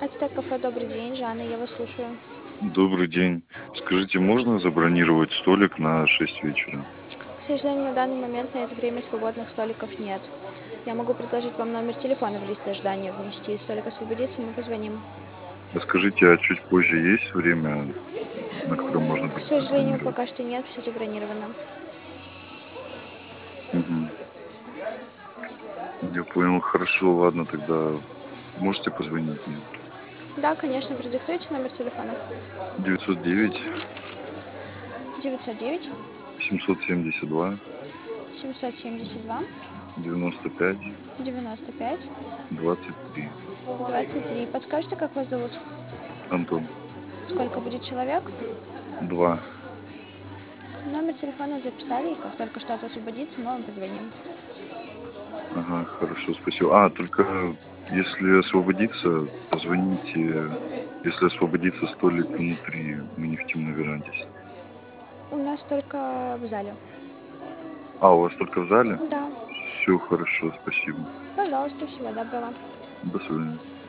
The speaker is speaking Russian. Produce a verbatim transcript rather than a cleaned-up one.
Ацтек кафе, добрый день, Жанна, я вас слушаю. Добрый день. Скажите, можно забронировать столик на шесть вечера? К сожалению, на данный момент на это время свободных столиков нет. Я могу предложить вам номер телефона в лист ожидания внести. Столик освободится, мы позвоним. А скажите, а чуть позже есть время, на которое можно К будет сожалению, забронировать? пока что нет, все забронировано. Мгм. Я понял, хорошо, ладно, тогда можете позвонить мне? Да, конечно, продиктуйте номер телефона. девятьсот девять девятьсот девять семьсот семьдесят два семьсот семьдесят два девяносто пять девяносто пять двадцать три. двадцать три. Подскажите, как вас зовут? Антон. Сколько будет человек? Два. Номер телефона записали, и как только что-то освободится, мы вам позвоним. Ага, хорошо, спасибо. А, только если освободится, позвоните. Если освободится столик внутри, мы не хотим на веранде. У нас только в зале. А, у вас только в зале? Да, Все хорошо, спасибо. пожалуйста, всего доброго. До свидания.